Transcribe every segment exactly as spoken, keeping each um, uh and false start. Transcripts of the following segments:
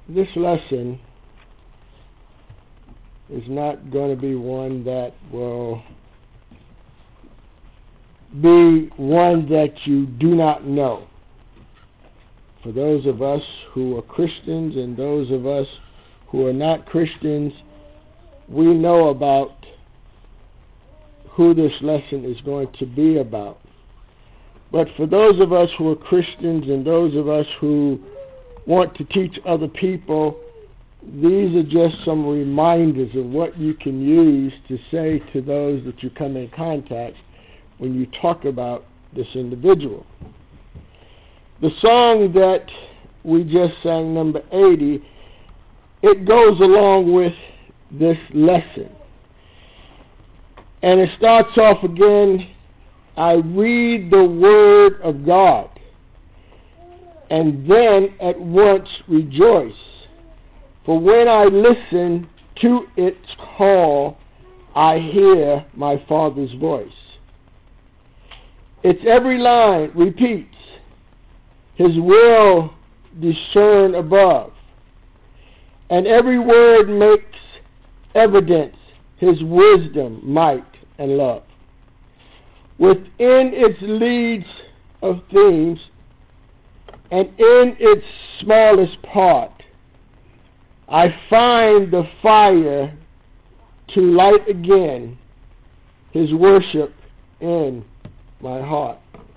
This lesson is not going to be one that will be one that you do not know. For those of us who are Christians and those of us who are not Christians, we know about who this lesson is going to be about. But for those of us who are Christians and those of us who want to teach other people, these are just some reminders of what you can use to say to those that you come in contact when you talk about this individual. The song that we just sang, number eighty, it goes along with this lesson. And it starts off again, I read the word of God, and then at once rejoice. For when I listen to its call, I hear my Father's voice. Its every line repeats, His will discern above, and every word makes evidence His wisdom, might, and love. Within its leads of themes, and in its smallest part, I find the fire to light again His worship in my heart.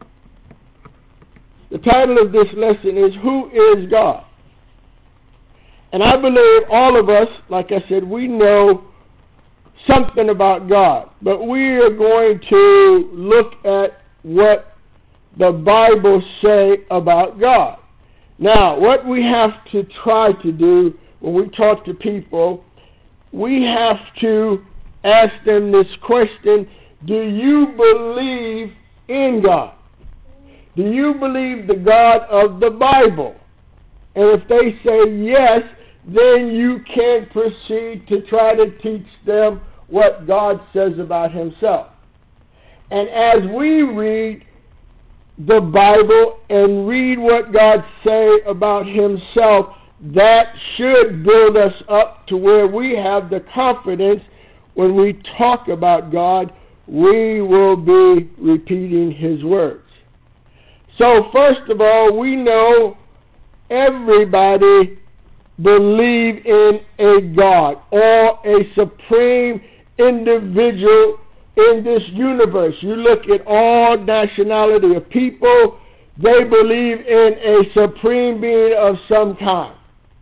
The title of this lesson is, Who is God? And I believe all of us, like I said, we know something about God. But we are going to look at what the Bible say about God. Now, what we have to try to do when we talk to people, we have to ask them this question, do you believe in God? Do you believe the God of the Bible? And if they say yes, then you can proceed to try to teach them what God says about Himself. And as we read the Bible and read what God say about Himself, that should build us up to where we have the confidence when we talk about God, we will be repeating His words. So first of all, we know everybody believe in a God or a supreme individual in this universe. You look at all nationality of people, they believe in a supreme being of some kind.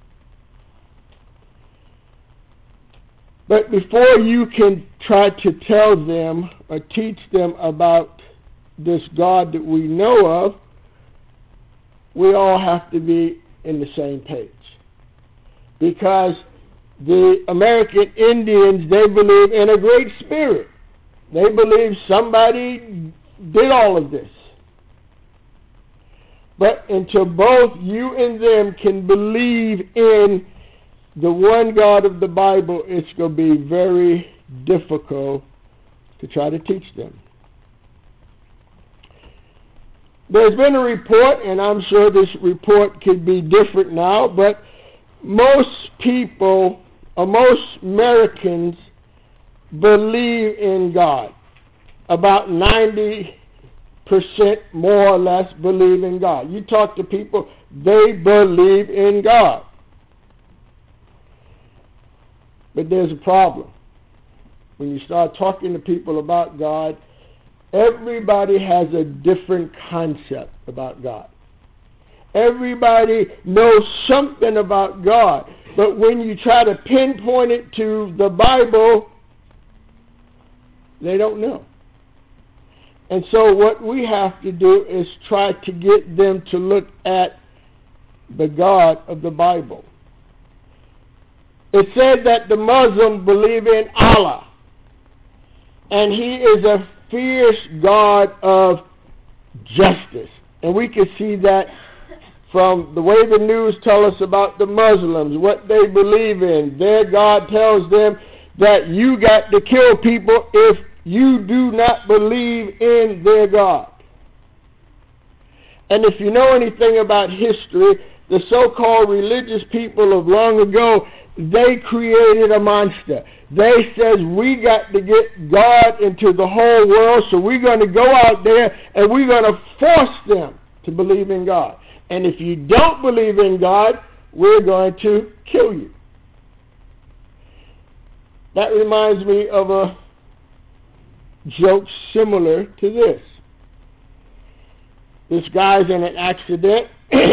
But before you can try to tell them or teach them about this God that we know of, we all have to be in the same page. Because the American Indians, they believe in a great spirit. They believe somebody did all of this. But until both you and them can believe in the one God of the Bible, it's going to be very difficult to try to teach them. There's been a report, and I'm sure this report could be different now, but most people, or most Americans, believe in God. About ninety percent more or less believe in God. You talk to people, they believe in God. But there's a problem. When you start talking to people about God, everybody has a different concept about God. Everybody knows something about God. But when you try to pinpoint it to the Bible, they don't know. And so what we have to do is try to get them to look at the God of the Bible. It said that the Muslims believe in Allah, and He is a fierce God of justice. And we can see that from the way the news tell us about the Muslims, what they believe in. Their God tells them that you got to kill people if you do not believe in their God. And if you know anything about history, the so-called religious people of long ago, they created a monster. They says we got to get God into the whole world, so we're going to go out there and we're going to force them to believe in God. And if you don't believe in God, we're going to kill you. That reminds me of a joke similar to this. This guy's in an accident,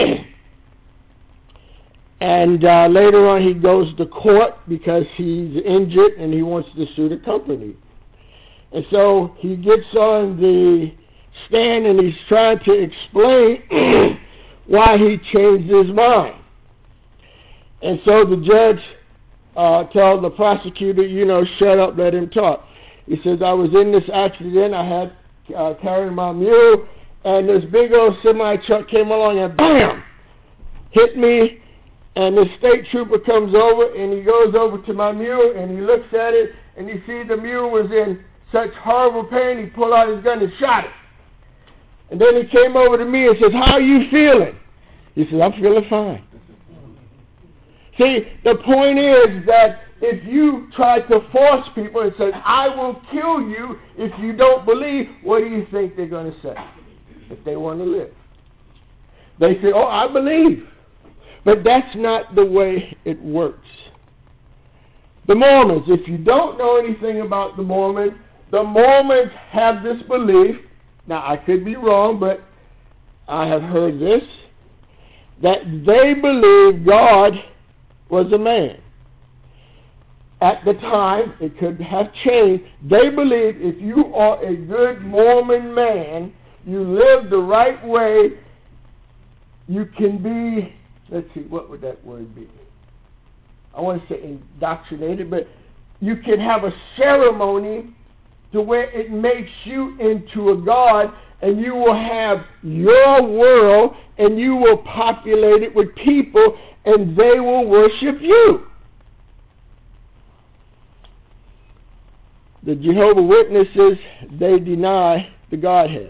and uh, later on he goes to court because he's injured and he wants to sue the company. And so he gets on the stand and he's trying to explain why he changed his mind. And so the judge uh, tells the prosecutor, you know, shut up, let him talk. He says, I was in this accident, I had uh, carrying my mule, and this big old semi-truck came along and bam, hit me, and the state trooper comes over, and he goes over to my mule, and he looks at it, and he sees the mule was in such horrible pain, he pulled out his gun and shot it. And then he came over to me and says, how are you feeling? He says, I'm feeling fine. See, the point is that if you try to force people and say, I will kill you if you don't believe, what do you think they're going to say if they want to live? They say, oh, I believe. But that's not the way it works. The Mormons, if you don't know anything about the Mormons, the Mormons have this belief, now I could be wrong, but I have heard this, that they believe God was a man. At the time, it could have changed. They believe if you are a good Mormon man, you live the right way, you can be, let's see, what would that word be? I want to say indoctrinated, but you can have a ceremony to where it makes you into a god, and you will have your world, and you will populate it with people, and they will worship you. The Jehovah's Witnesses, they deny the Godhead.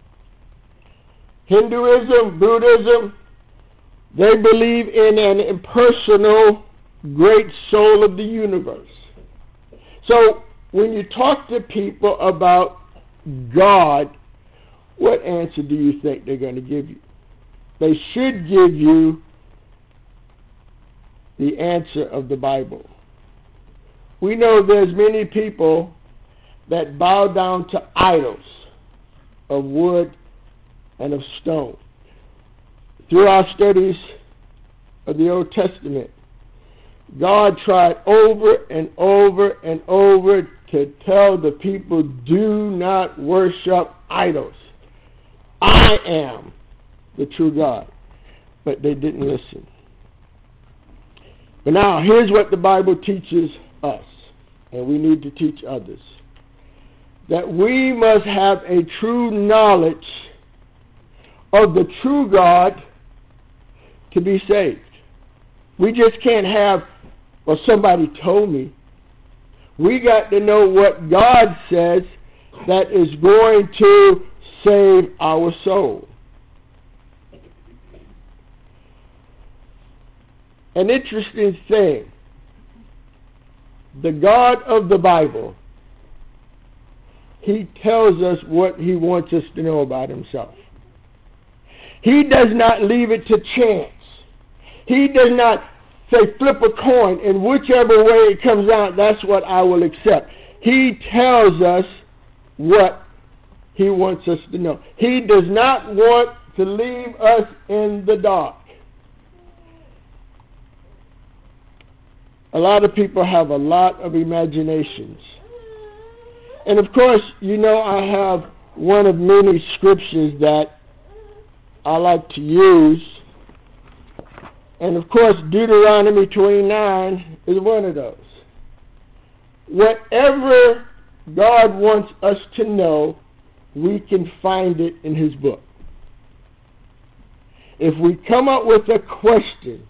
Hinduism, Buddhism, they believe in an impersonal great soul of the universe. So when you talk to people about God, what answer do you think they're going to give you? They should give you the answer of the Bible. We know there's many people that bow down to idols of wood and of stone. Through our studies of the Old Testament, God tried over and over and over to tell the people, do not worship idols. I am the true God. But they didn't listen. But now, here's what the Bible teaches us, and we need to teach others. That we must have a true knowledge of the true God to be saved. We just can't have, well, somebody told me. We got to know what God says that is going to save our soul. An interesting thing, the God of the Bible, He tells us what He wants us to know about Himself. He does not leave it to chance. He does not say flip a coin and whichever way it comes out, that's what I will accept. He tells us what He wants us to know. He does not want to leave us in the dark. A lot of people have a lot of imaginations. And of course, you know, I have one of many scriptures that I like to use. And of course, Deuteronomy twenty-nine is one of those. Whatever God wants us to know, we can find it in His book. If we come up with a question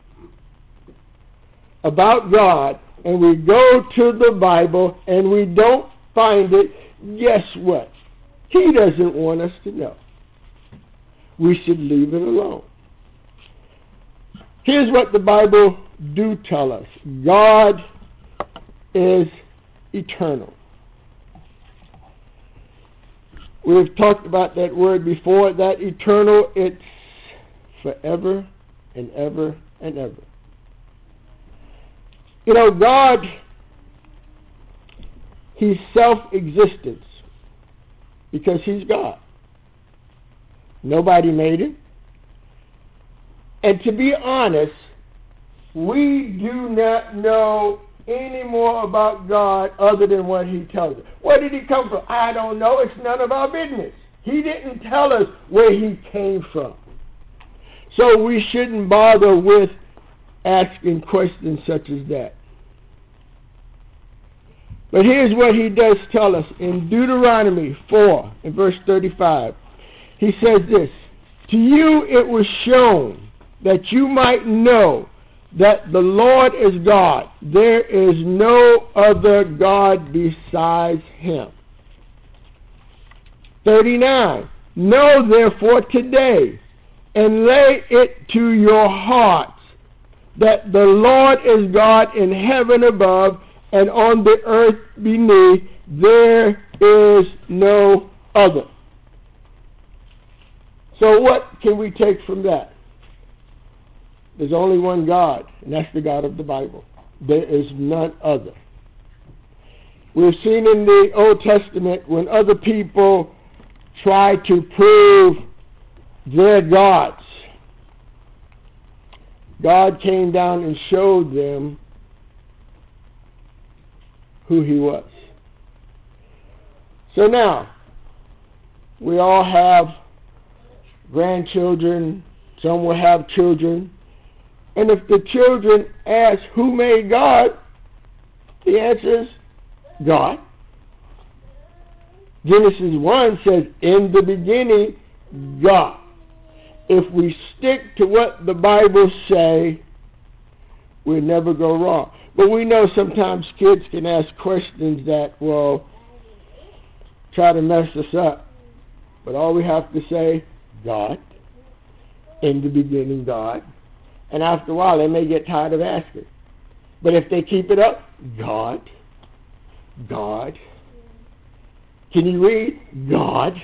about God and we go to the Bible and we don't find it, guess what? He doesn't want us to know. We should leave it alone. Here's what the Bible do tell us. God is eternal. We've talked about that word before. That eternal, it's forever and ever and ever. You know, God, He's self-existence because He's God. Nobody made Him. And to be honest, we do not know any more about God other than what He tells us. Where did He come from? I don't know. It's none of our business. He didn't tell us where He came from. So we shouldn't bother with asking questions such as that. But here's what He does tell us in Deuteronomy four, in verse thirty-five. He says this, "To you it was shown that you might know that the Lord is God. There is no other God besides Him." thirty-nine. "Know therefore today, and lay it to your hearts, that the Lord is God in heaven above, and on the earth beneath. There is no other." So what can we take from that? There's only one God, and that's the God of the Bible. There is none other. We've seen in the Old Testament when other people try to prove their gods, God came down and showed them who He was. So now, we all have grandchildren, some will have children, and if the children ask who made God, the answer is God. Genesis one says, "In the beginning, God." If we stick to what the Bible say, we'll never go wrong. But we know sometimes kids can ask questions that will try to mess us up. But all we have to say, God, in the beginning, God. And after a while, they may get tired of asking. But if they keep it up, God, God. Can you read? God.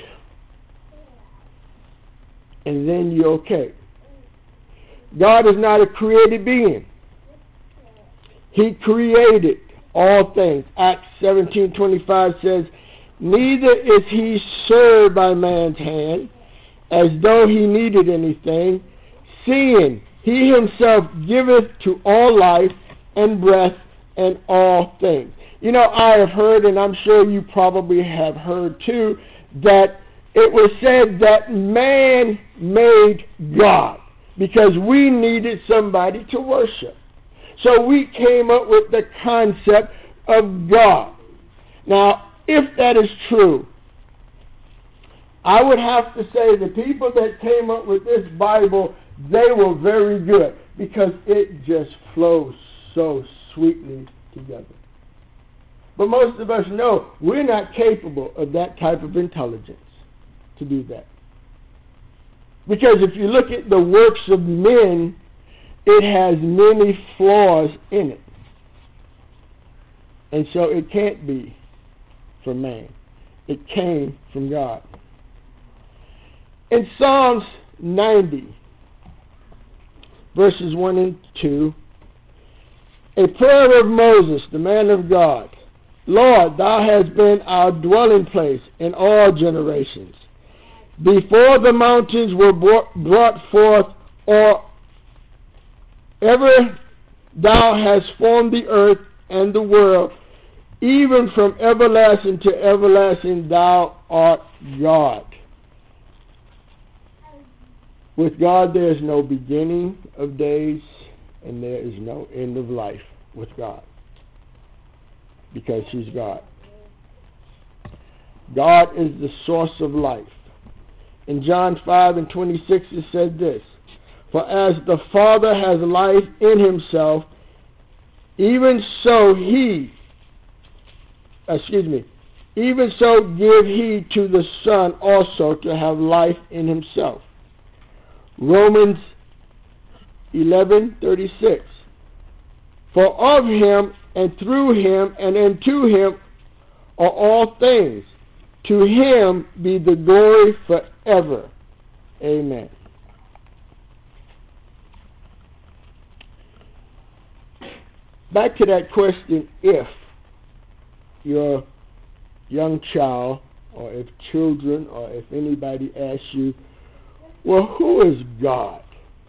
And then you're okay. God is not a created being. He created all things. Acts seventeen twenty-five says, "Neither is He served by man's hand, as though He needed anything, seeing He Himself giveth to all life and breath and all things." You know, I have heard, and I'm sure you probably have heard too, that it was said that man made God because we needed somebody to worship. So we came up with the concept of God. Now, if that is true, I would have to say the people that came up with this Bible, they were very good because it just flows so sweetly together. But most of us know we're not capable of that type of intelligence to do that. Because if you look at the works of men, it has many flaws in it. And so it can't be from man. It came from God. In Psalms ninety, verses one and two, a prayer of Moses, the man of God. "Lord, thou hast been our dwelling place in all generations. Before the mountains were brought forth, or ever thou hast formed the earth and the world, even from everlasting to everlasting thou art God." With God there is no beginning of days, and there is no end of life with God, because He's God. God is the source of life. In John five and twenty-six it said this, "For as the Father has life in Himself, even so He, excuse me, even so give He to the Son also to have life in Himself." Romans eleven thirty-six. For of him, and through him, and unto him are all things. To him be the glory forever. Amen. Back to that question, if your young child, or if children, or if anybody asks you, well, who is God?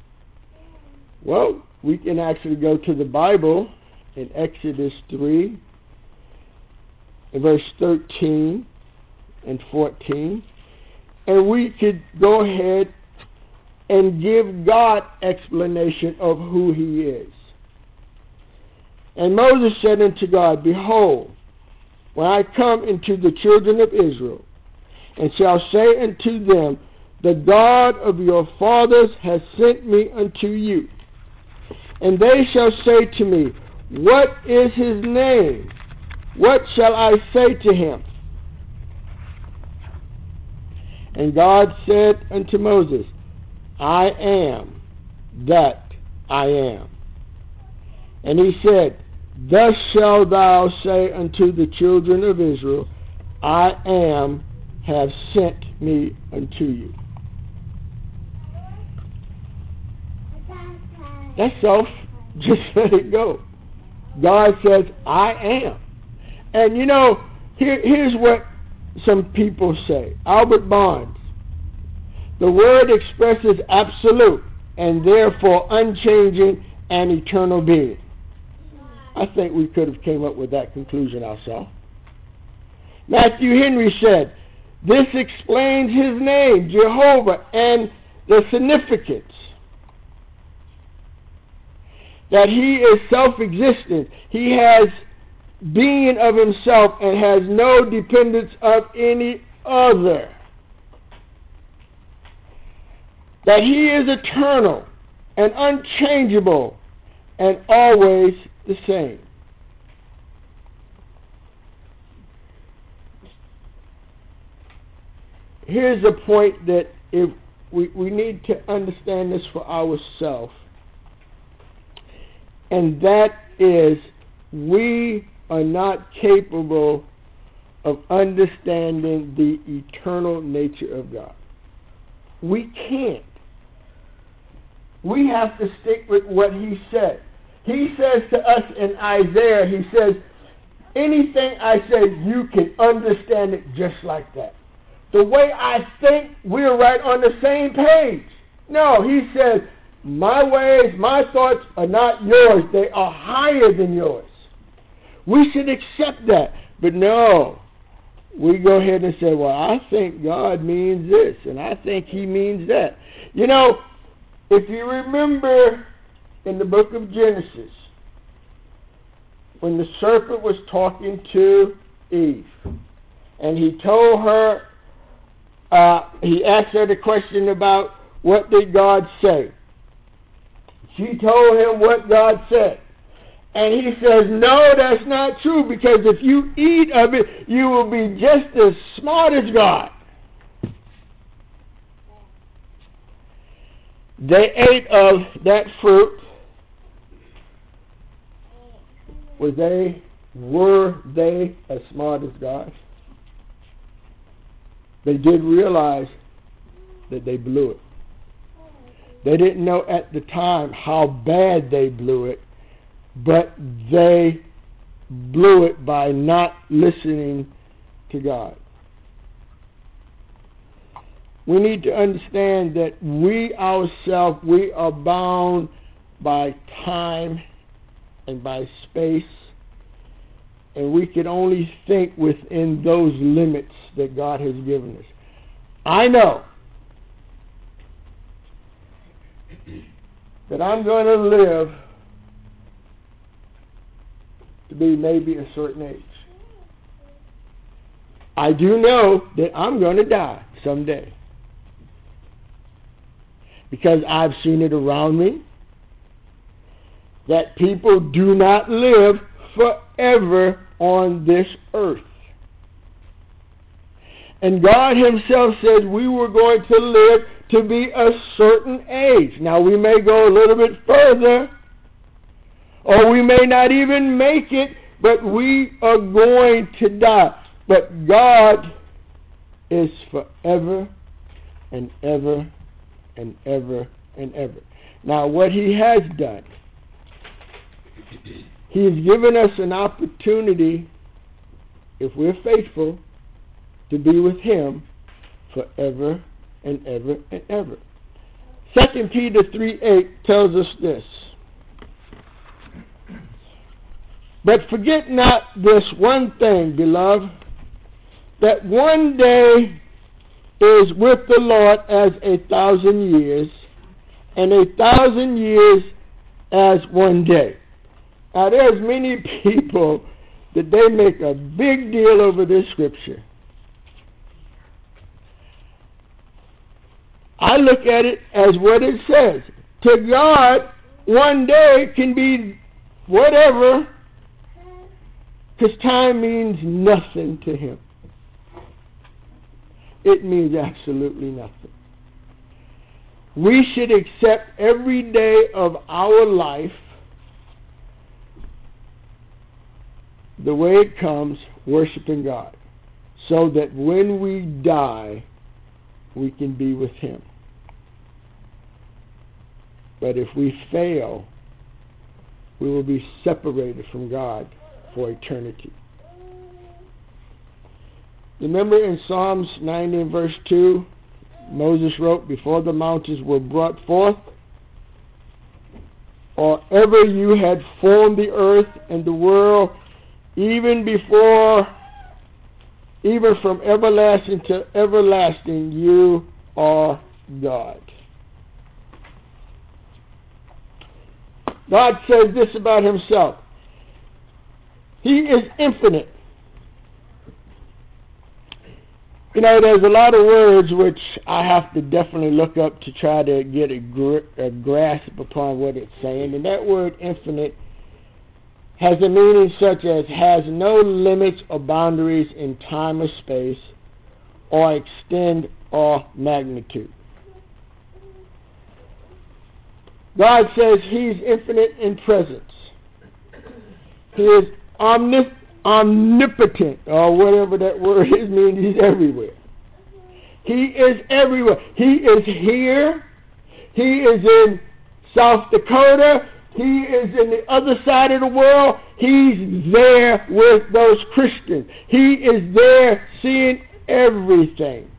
Well, we can actually go to the Bible in Exodus three, in verse thirteen and fourteen, and we could go ahead and give God explanation of who he is. And Moses said unto God, Behold, when I come into the children of Israel, and shall say unto them, The God of your fathers has sent me unto you. And they shall say to me, What is his name? What shall I say to him? And God said unto Moses, I am that I am. And he said, Thus shalt thou say unto the children of Israel, I am have sent me unto you. That's all. Just let it go. God says, I am. And you know, here, here's what some people say. Albert Barnes. The word expresses absolute and therefore unchanging and eternal being. I think we could have came up with that conclusion ourselves. Matthew Henry said, this explains his name, Jehovah, and the significance that he is self-existent. He has being of himself and has no dependence of any other. That he is eternal and unchangeable and always the same. Here's a point that if we, we need to understand this for ourselves, and that is we are not capable of understanding the eternal nature of God. We can't. We have to stick with what he said. He says to us in Isaiah, he says, anything I say, you can understand it just like that. The way I think, we're right on the same page. No, he says, my ways, my thoughts are not yours. They are higher than yours. We should accept that. But no, we go ahead and say, well, I think God means this, and I think he means that. You know, if you remember in the book of Genesis, when the serpent was talking to Eve, and he told her, uh, he asked her the question about what did God say. She told him what God said. And he says, no, that's not true, because if you eat of it, you will be just as smart as God. They ate of that fruit. Was they, were they as smart as God? They did realize that they blew it. They didn't know at the time how bad they blew it, but they blew it by not listening to God. We need to understand that we ourselves, we are bound by time and by space, and we can only think within those limits that God has given us. I know that I'm going to live to be maybe a certain age. I do know that I'm going to die someday, because I've seen it around me that people do not live forever on this earth. And God himself said we were going to live to be a certain age. Now, we may go a little bit further, or we may not even make it, but we are going to die. But God is forever and ever and ever and ever. Now, what he has done, he has given us an opportunity, if we're faithful, to be with him forever and ever and ever. Second Peter three eight tells us this. But forget not this one thing, beloved, that one day is with the Lord as a thousand years, and a thousand years as one day. Now, there's many people that they make a big deal over this scripture. I look at it as what it says. To God, one day can be whatever, because time means nothing to him. It means absolutely nothing. We should accept every day of our life the way it comes, worshiping God, so that when we die, we can be with him. But if we fail, we will be separated from God for eternity. Remember in Psalms ninety and verse two, Moses wrote, before the mountains were brought forth, or ever you had formed the earth and the world, even before, even from everlasting to everlasting, you are God. God says this about himself. He is infinite. You know, there's a lot of words which I have to definitely look up to try to get a, gr- a grasp upon what it's saying. And that word infinite has a meaning such as has no limits or boundaries in time or space, or extent or magnitude. God says he's infinite in presence. He is omnip- omnipotent, or whatever that word is, means he's everywhere. He is everywhere. He is here. He is in South Dakota. He is in the other side of the world. He's there with those Christians. He is there seeing everything.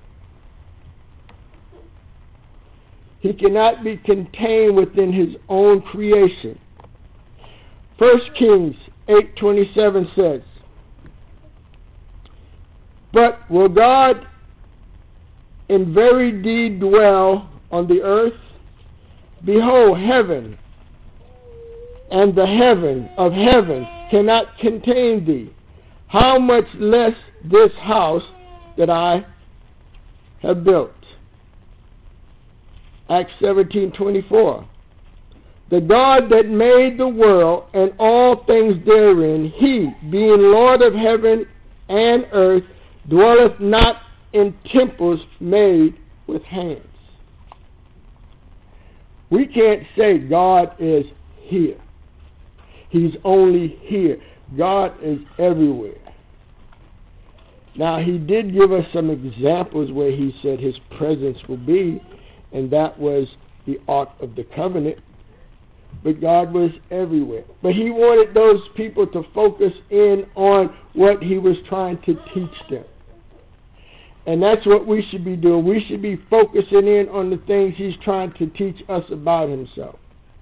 He cannot be contained within his own creation. First Kings eight twenty-seven says, but will God in very deed dwell on the earth? Behold, heaven and the heaven of heavens cannot contain thee. How much less this house that I have built? Acts seventeen twenty-four. The God that made the world and all things therein, he, being Lord of heaven and earth, dwelleth not in temples made with hands. We can't say God is here. He's only here. God is everywhere. Now, he did give us some examples where he said his presence will be, and that was the Ark of the Covenant. But God was everywhere. But he wanted those people to focus in on what he was trying to teach them. And that's what we should be doing. We should be focusing in on the things he's trying to teach us about himself.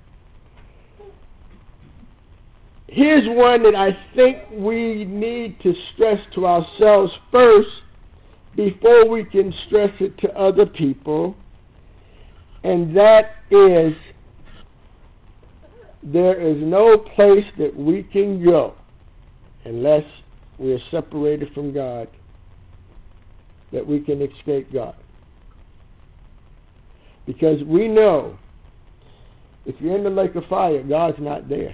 Here's one that I think we need to stress to ourselves first before we can stress it to other people. And that is, there is no place that we can go unless we are separated from God, that we can escape God. Because we know if you're in the lake of fire, God's not there.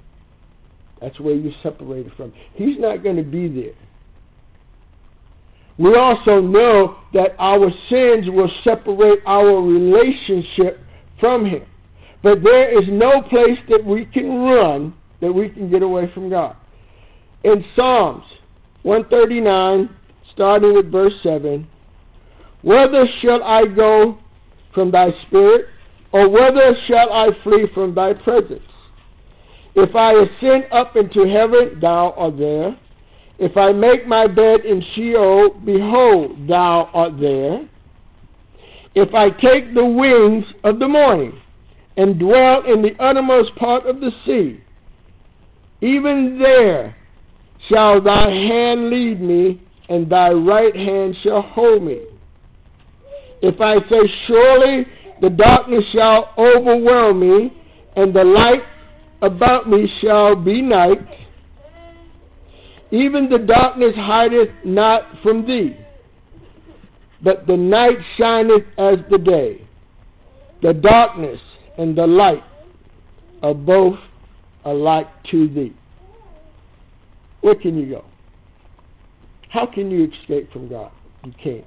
That's where you're separated from. He's not going to be there. we also know that our sins will separate our relationship from him. But there is no place that we can run, that we can get away from God. In Psalms one thirty-nine, starting with verse seven, whither shall I go from thy spirit, or whither shall I flee from thy presence? If I ascend up into heaven, thou art there. If I make my bed in Sheol, behold, thou art there. If I take the wings of the morning, and dwell in the uttermost part of the sea, even there shall thy hand lead me, and thy right hand shall hold me. If I say, surely the darkness shall overwhelm me, and the light about me shall be night, even the darkness hideth not from thee, but the night shineth as the day. The darkness and the light are both alike to thee. Where can you go? How can you escape from God? You can't.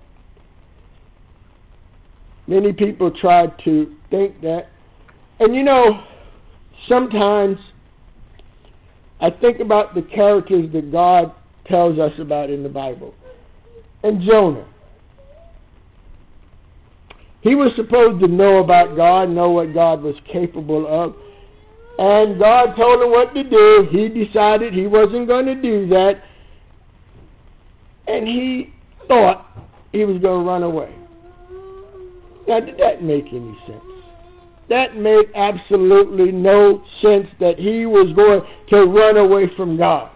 Many people try to think that. And you know, sometimes I think about the characters that God tells us about in the Bible. And Jonah. He was supposed to know about God, know what God was capable of. And God told him what to do. He decided he wasn't going to do that. And he thought he was going to run away. Now, did that make any sense? That made absolutely no sense that he was going to run away from God.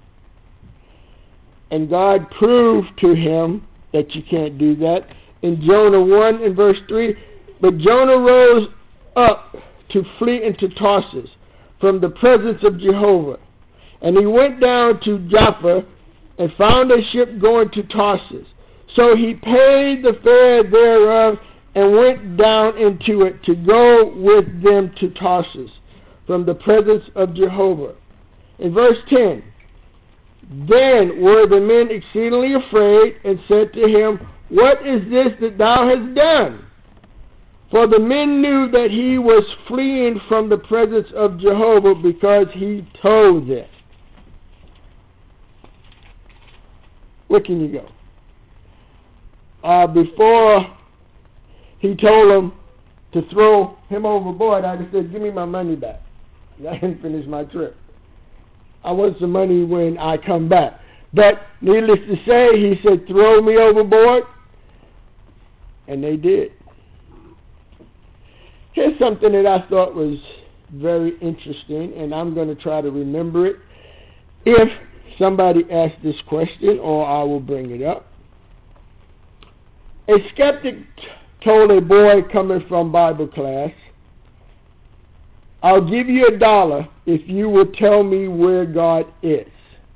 And God proved to him that you can't do that. In Jonah one and verse three, but Jonah rose up to flee into Tarsus from the presence of Jehovah. And he went down to Joppa and found a ship going to Tarsus. So he paid the fare thereof and went down into it to go with them to Tarsus from the presence of Jehovah. In verse ten, then were the men exceedingly afraid and said to him, what is this that thou hast done? For the men knew that he was fleeing from the presence of Jehovah because he told them. Where can you go? Uh, before he told them to throw him overboard, I just said, give me my money back. I didn't finish my trip. I want some money when I come back. But needless to say, he said, throw me overboard. And they did. Here's something that I thought was very interesting, and I'm going to try to remember it if somebody asks this question, or I will bring it up. A skeptic told a boy coming from Bible class, I'll give you a dollar if you will tell me where God is.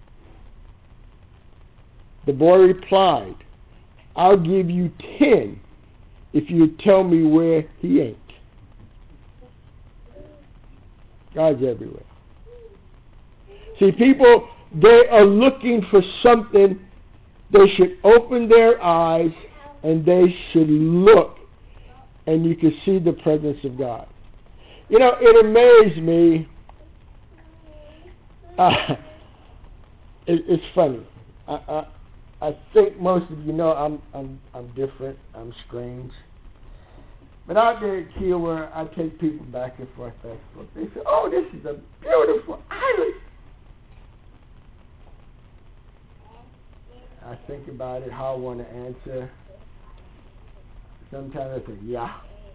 The boy replied, I'll give you ten if you tell me where he ain't. God's everywhere. See, people, they are looking for something. They should open their eyes and they should look, and you can see the presence of God. You know, it amazed me. Uh, it, it's funny. I, I I think most of you know I'm I'm I'm different. I'm strange. But out there at Kiowa, I take people back and forth, back and forth. They say, "Oh, this is a beautiful island." I think about it, how I want to answer. Sometimes I say, "Yeah."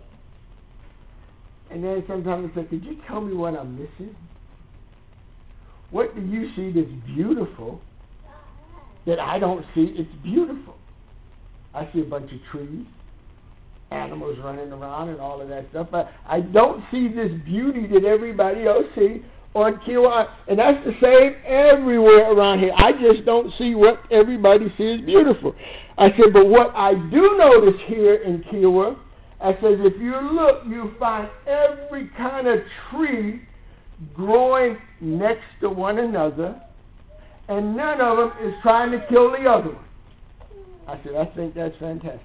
And then sometimes I say, "Could you tell me what I'm missing? What do you see that's beautiful that I don't see? It's beautiful. I see a bunch of trees, animals running around and all of that stuff, but I don't see this beauty that everybody else sees on Kiowa. And that's the same everywhere around here. I just don't see what everybody sees beautiful." I said, but what I do notice here in Kiowa, I said, if you look, you find every kind of tree growing next to one another, and none of them is trying to kill the other one. I said, I think that's fantastic.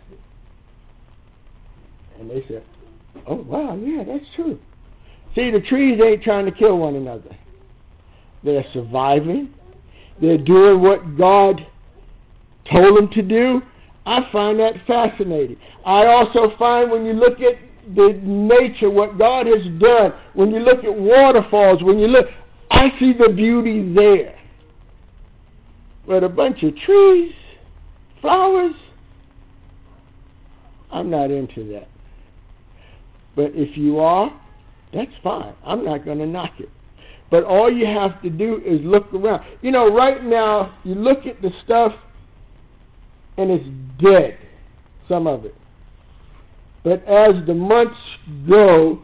And they said, oh, wow, yeah, that's true. See, the trees ain't trying to kill one another. They're surviving. They're doing what God told them to do. I find that fascinating. I also find when you look at the nature, what God has done, when you look at waterfalls, when you look, I see the beauty there. But a bunch of trees, flowers, I'm not into that. But if you are, that's fine. I'm not going to knock it. But all you have to do is look around. You know, right now, you look at the stuff, and it's dead, some of it. But as the months go,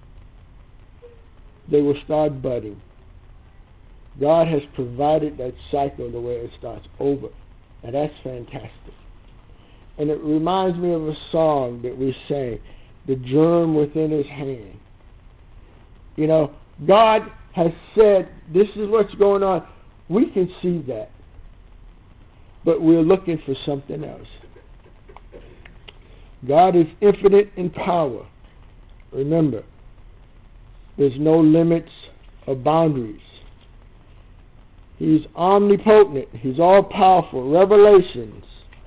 they will start budding. God has provided that cycle the way it starts over. And that's fantastic. And it reminds me of a song that we sang, The Germ Within His Hand. You know, God has said, this is what's going on. We can see that. But we're looking for something else. God is infinite in power. Remember, there's no limits or boundaries. He's omnipotent. He's all-powerful. Revelations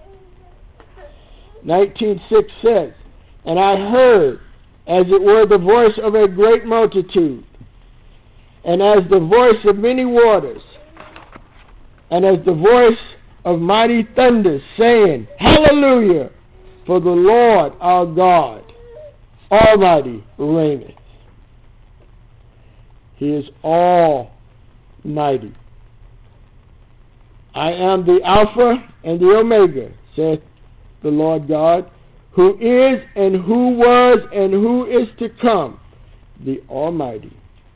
nineteen six says, and I heard, as it were, the voice of a great multitude, and as the voice of many waters, and as the voice of mighty thunders, saying, Hallelujah, for the Lord our God Almighty reigneth. He is almighty. I am the Alpha and the Omega, saith the Lord God, who is and who was and who is to come, the Almighty.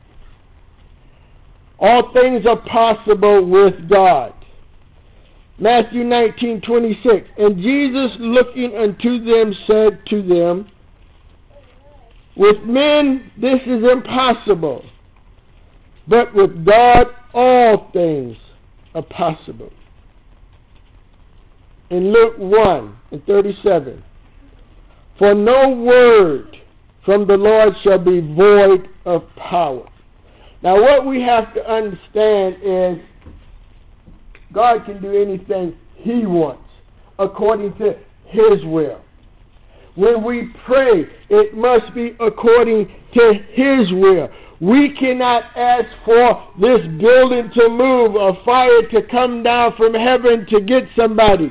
All things are possible with God. Matthew nineteen twenty-six, and Jesus looking unto them said to them, with men this is impossible, but with God all things are possible. In Luke one and thirty-seven, for no word from the Lord shall be void of power. Now what we have to understand is God can do anything He wants according to His will. When we pray, it must be according to His will. We cannot ask for this building to move or fire to come down from heaven to get somebody.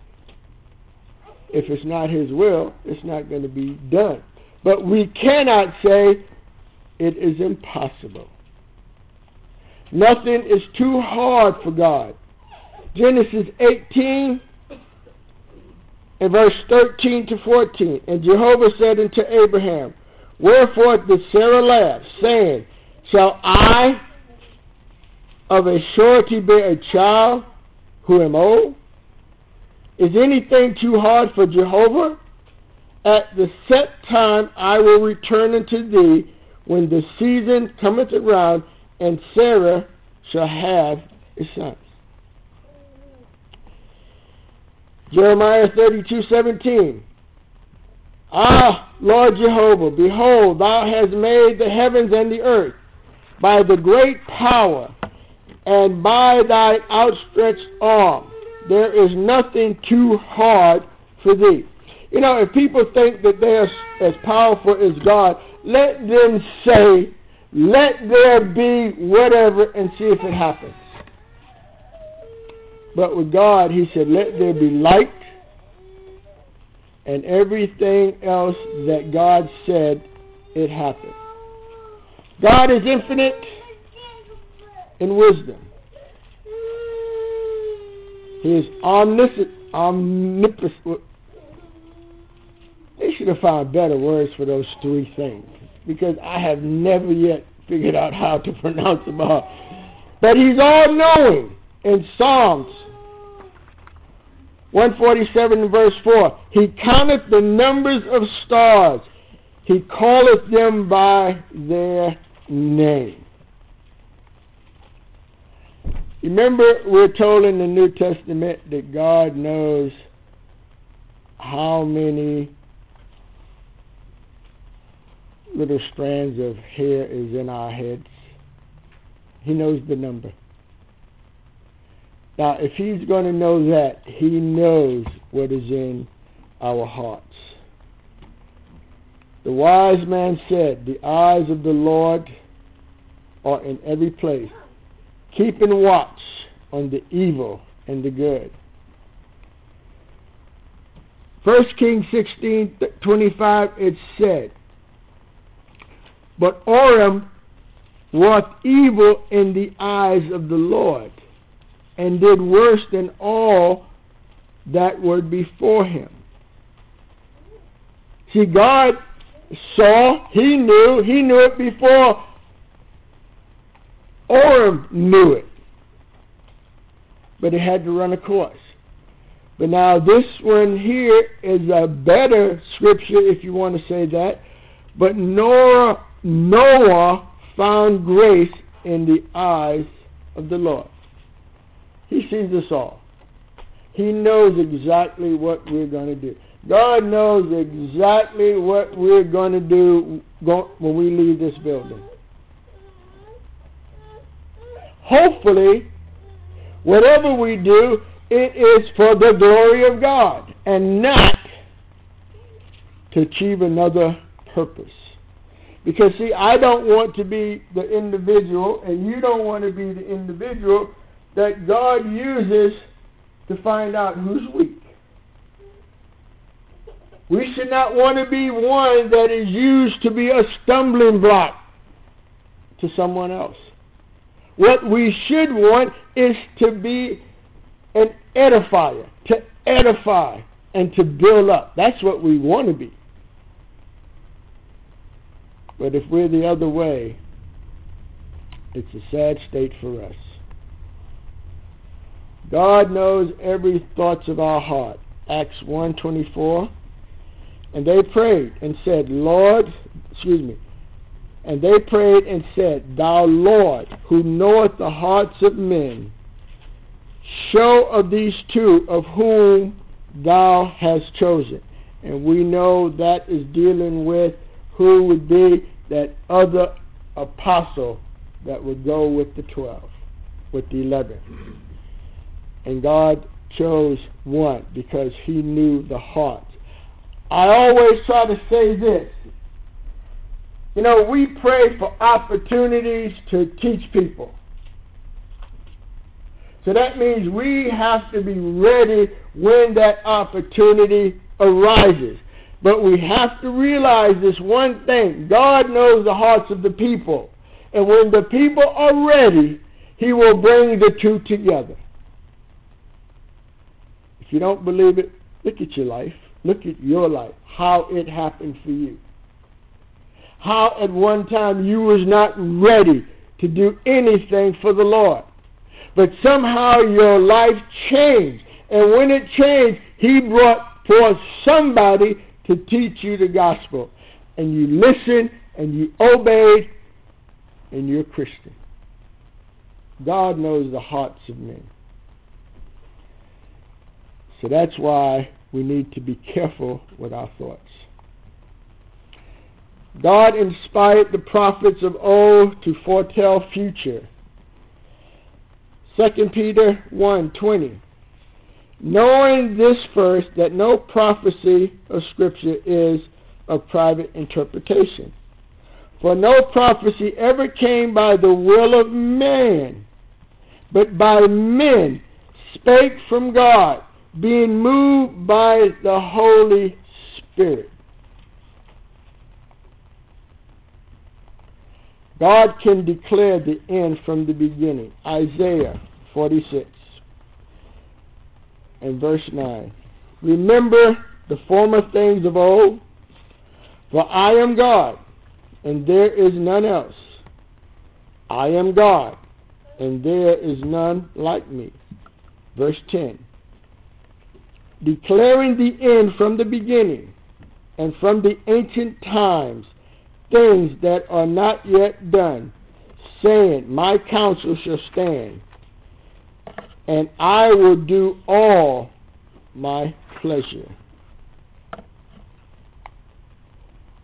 If it's not His will, it's not going to be done. But we cannot say it is impossible. Nothing is too hard for God. Genesis eighteen and verse thirteen to fourteen. And Jehovah said unto Abraham, wherefore did Sarah laugh, saying, shall I of a surety bear a child who am old? Is anything too hard for Jehovah? At the set time I will return unto thee, when the season cometh around, and Sarah shall have a son. Jeremiah thirty-two seventeen. Ah, Lord Jehovah, behold, thou hast made the heavens and the earth by the great power and by thy outstretched arm. There is nothing too hard for thee. You know, if people think that they are as powerful as God, let them say, let there be whatever, and see if it happens. But with God, He said, let there be light, and everything else that God said, it happened. God is infinite in wisdom. He is omniscient, omnipotent. They should have found better words for those three things, because I have never yet figured out how to pronounce them all. But He's all-knowing. In Psalms one forty-seven verse four, He counteth the numbers of stars. He calleth them by their name. Remember, we're told in the New Testament that God knows how many little strands of hair is in our heads. He knows the number. Now, if he's going to know that, he knows what is in our hearts. The wise man said, the eyes of the Lord are in every place, keeping watch on the evil and the good. First Kings sixteen twenty-five, it said, but Oram wrought evil in the eyes of the Lord, and did worse than all that were before him. See, God saw, he knew, he knew it before Oram knew it. But it had to run a course. But now this one here is a better scripture, if you want to say that. But Noah, Noah found grace in the eyes of the Lord. He sees us all. He knows exactly what we're going to do. God knows exactly what we're going to do when we leave this building. Hopefully, whatever we do, it is for the glory of God and not to achieve another purpose. Because, see, I don't want to be the individual, and you don't want to be the individual that God uses to find out who's weak. We should not want to be one that is used to be a stumbling block to someone else. What we should want is to be an edifier, to edify and to build up. That's what we want to be. But if we're the other way, it's a sad state for us. God knows every thoughts of our heart. Acts one twenty-four. And they prayed and said, Lord, excuse me, and they prayed and said, Thou Lord, who knoweth the hearts of men, show of these two of whom thou hast chosen. And we know that is dealing with who would be that other apostle that would go with the twelve, with the eleven. And God chose one because he knew the heart. I always try to say this. You know, we pray for opportunities to teach people. So that means we have to be ready when that opportunity arises. But we have to realize this one thing. God knows the hearts of the people. And when the people are ready, he will bring the two together. If you don't believe it, look at your life. Look at your life, how it happened for you. How at one time you was not ready to do anything for the Lord. But somehow your life changed. And when it changed, he brought forth somebody to teach you the gospel. And you listened and you obeyed and you're a Christian. God knows the hearts of men. So that's why we need to be careful with our thoughts. God inspired the prophets of old to foretell future. Second Peter one twenty. Knowing this first, that no prophecy of Scripture is of private interpretation. For no prophecy ever came by the will of man, but by men spake from God, being moved by the Holy Spirit. God can declare the end from the beginning. Isaiah forty-six and verse nine. Remember the former things of old, for I am God, and there is none else. I am God, and there is none like me. Verse ten. Declaring the end from the beginning, and from the ancient times, things that are not yet done, saying, My counsel shall stand, and I will do all my pleasure.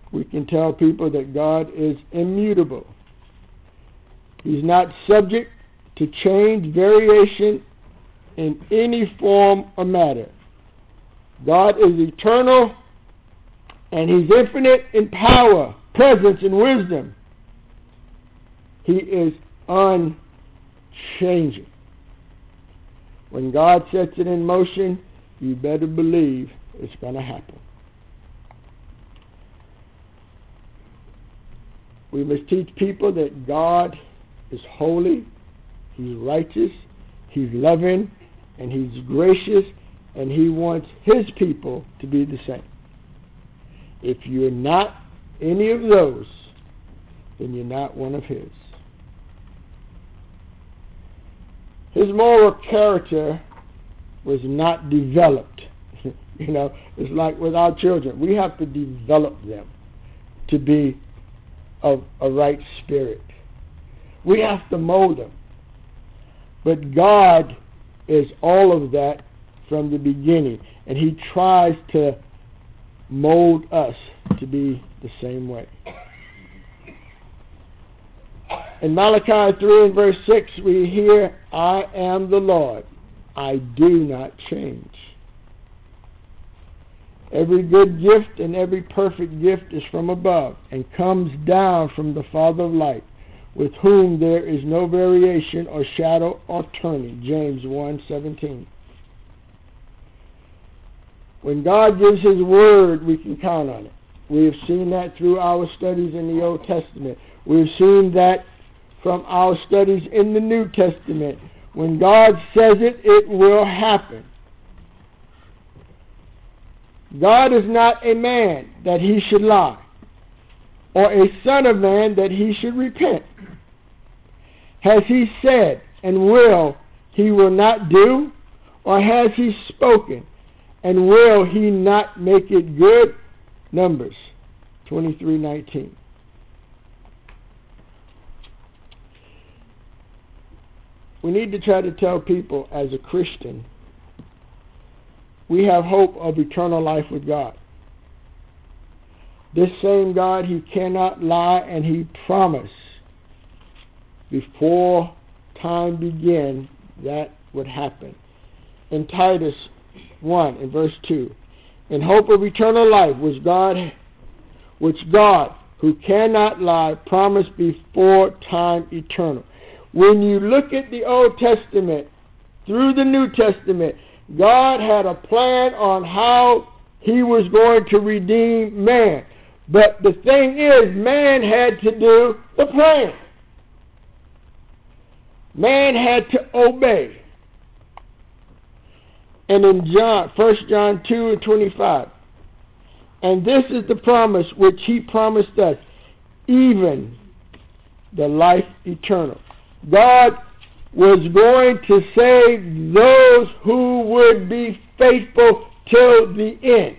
we can tell people that God is immutable. He's not subject to change, variation in any form or matter. God is eternal, and He's infinite in power, presence, and wisdom. He is unchanging. When God sets it in motion, you better believe it's going to happen. We must teach people that God is holy, He's righteous, He's loving, and He's gracious, and He wants His people to be the same. If you're not any of those, then you're not one of His. His moral character was not developed. You know, it's like with our children. We have to develop them to be of a right spirit. We have to mold them. But God is all of that from the beginning, and He tries to mold us to be the same way. In Malachi three and verse six, we hear, I am the Lord, I do not change. Every good gift and every perfect gift is from above and comes down from the Father of light, with whom there is no variation or shadow or turning. James one seventeen. When God gives His word, we can count on it. We have seen that through our studies in the Old Testament. We've seen that from our studies in the New Testament. When God says it, it will happen. God is not a man that He should lie, or a son of man that He should repent. Has He said and will He will not do, or has He spoken and will He not make it good? Numbers twenty-three nineteen. We need to try to tell people as a Christian, we have hope of eternal life with God. This same God, He cannot lie, and He promised before time began that would happen. In Titus one and verse two, in hope of eternal life which God, which God, who cannot lie, promised before time eternal. When you look at the Old Testament through the New Testament, God had a plan on how He was going to redeem man. But the thing is, man had to do the plan. Man had to obey. And in John, First John two and twenty-five, and this is the promise which He promised us, even the life eternal. God was going to save those who would be faithful till the end.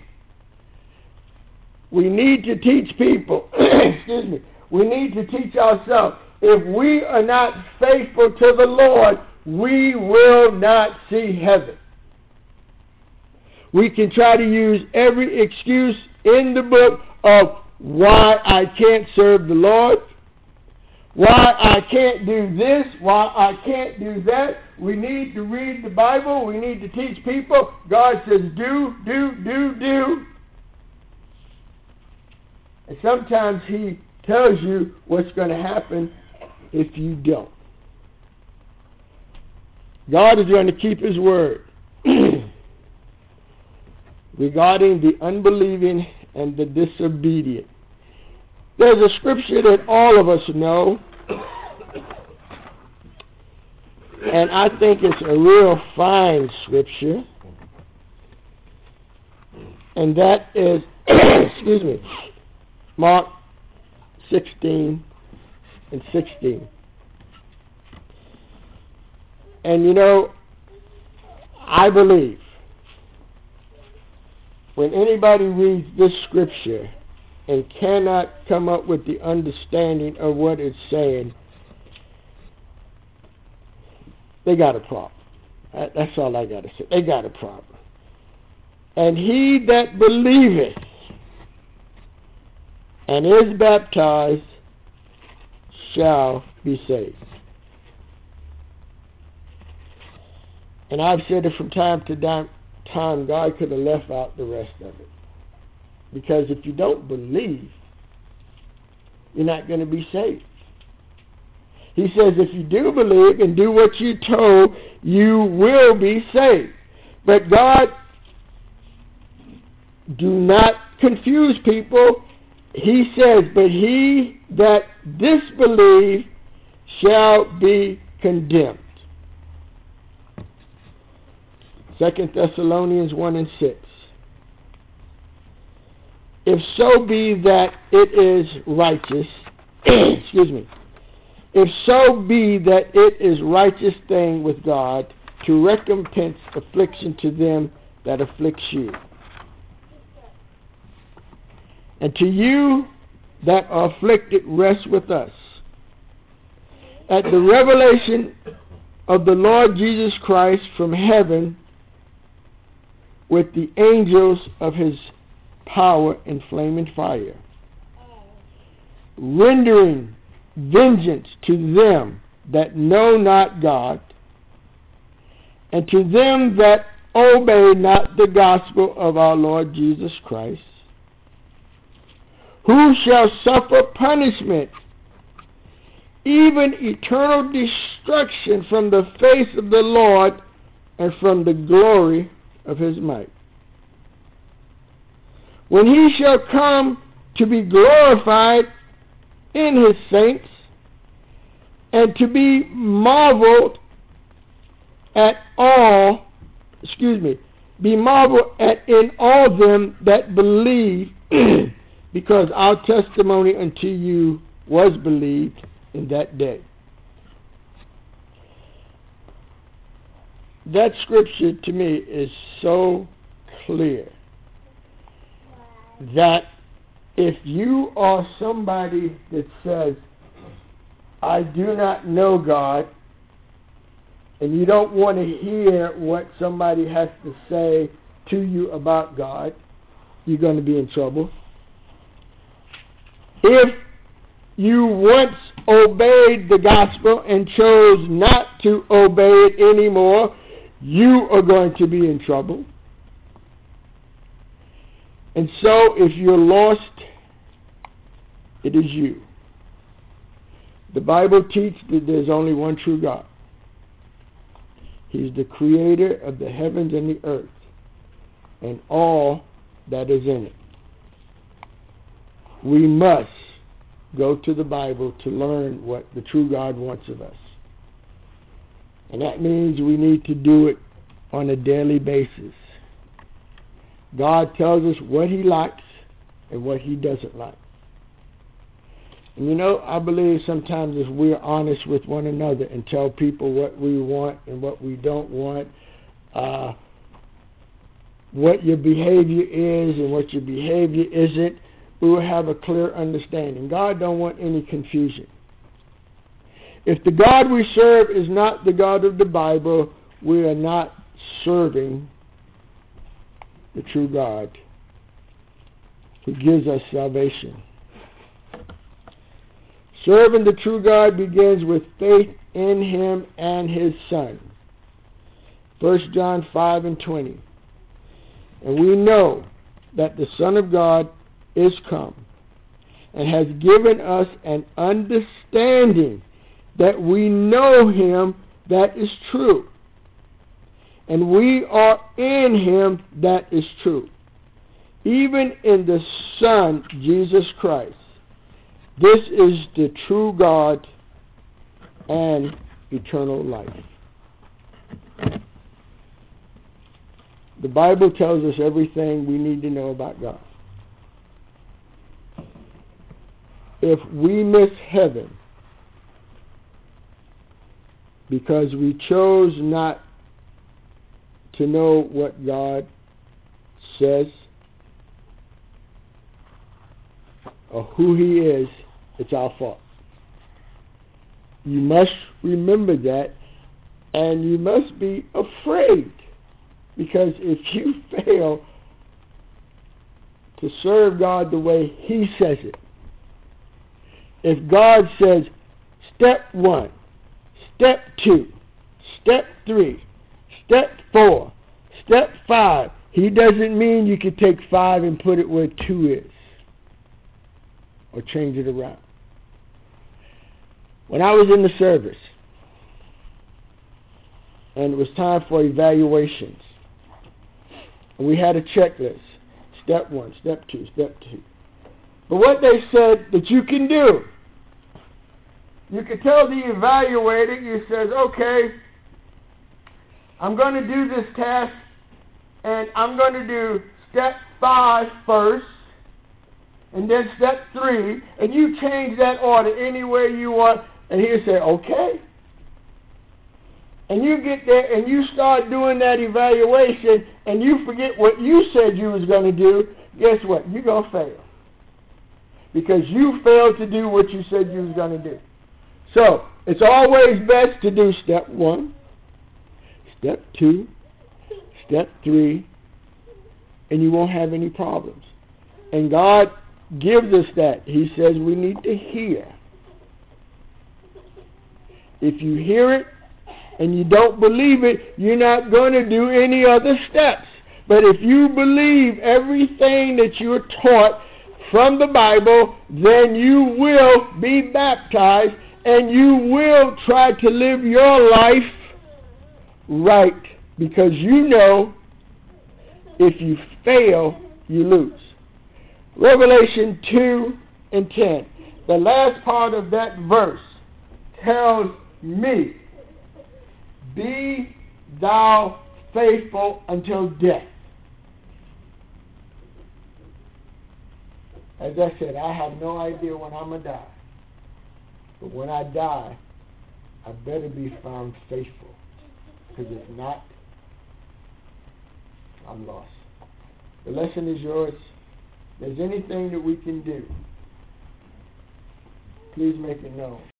We need to teach people, excuse me, we need to teach ourselves, if we are not faithful to the Lord, we will not see heaven. We can try to use every excuse in the book of why I can't serve the Lord, why I can't do this, why I can't do that. We need to read the Bible. We need to teach people. God says do, do, do, do. And sometimes He tells you what's going to happen if you don't. God is going to keep His word regarding the unbelieving and the disobedient. There's a scripture that all of us know, and I think it's a real fine scripture, and that is, excuse me, Mark sixteen and sixteen. And you know, I believe when anybody reads this scripture and cannot come up with the understanding of what it's saying, they got a problem. That's all I got to say. They got a problem. And he that believeth and is baptized shall be saved. And I've said it from time to time, God could have left out the rest of it. Because if you don't believe, you're not going to be saved. He says if you do believe and do what you're told, you will be saved. But God, do not confuse people. He says, but he that disbelieves shall be condemned. Second Thessalonians one and six. If so be that it is righteous, excuse me, if so be that it is righteous thing with God to recompense affliction to them that afflicts you, and to you that are afflicted rest with us, at the revelation of the Lord Jesus Christ from heaven with the angels of his power in flaming fire, rendering vengeance to them that know not God, and to them that obey not the gospel of our Lord Jesus Christ, who shall suffer punishment, even eternal destruction from the face of the Lord and from the glory of his might, when he shall come to be glorified in his saints, and to be marveled at all, excuse me, be marveled at in all them that believe, because our testimony unto you was believed in that day. That scripture to me is so clear that if you are somebody that says, I do not know God, and you don't want to hear what somebody has to say to you about God, you're going to be in trouble. If you once obeyed the gospel and chose not to obey it anymore, you are going to be in trouble. And so, if you're lost, it is you. The Bible teaches that there's only one true God. He's the creator of the heavens and the earth and all that is in it. We must go to the Bible to learn what the true God wants of us. And that means we need to do it on a daily basis. God tells us what he likes and what he doesn't like. And you know, I believe sometimes if we're honest with one another and tell people what we want and what we don't want, uh, what your behavior is and what your behavior isn't, we will have a clear understanding. God don't want any confusion. If the God we serve is not the God of the Bible, we are not serving the true God who gives us salvation. Serving the true God begins with faith in him and his Son. First John five and twenty. And we know that the Son of God is come and has given us an understanding that we know him that is true. And we are in him that is true, even in the Son, Jesus Christ. This is the true God and eternal life. The Bible tells us everything we need to know about God. If we miss heaven because we chose not to know what God says or who he is, it's our fault. You must remember that, and you must be afraid, because if you fail to serve God the way he says it, if God says step one, step two, step three, step four, step five, he doesn't mean you could take five and put it where two is or change it around. When I was in the service and it was time for evaluations, and we had a checklist, step one, step two, step two. But what they said that you can do, you can tell the evaluator, you says, okay, I'm going to do this task, and I'm going to do step five first, and then step three, and you change that order anywhere you want, and he'll say, okay. And you get there, and you start doing that evaluation, and you forget what you said you was going to do, guess what? You're going to fail. Because you failed to do what you said you was going to do. So, it's always best to do step one, step two, step three, and you won't have any problems. And God gives us that. He says we need to hear. If you hear it and you don't believe it, you're not going to do any other steps. But if you believe everything that you're taught from the Bible, then you will be baptized and you will try to live your life right, because you know if you fail, you lose. Revelation two and ten. The last part of that verse tells me, be thou faithful until death. As I said, I have no idea when I'm going to die. But when I die, I better be found faithful. Because if not, I'm lost. The lesson is yours. If there's anything that we can do, please make it known.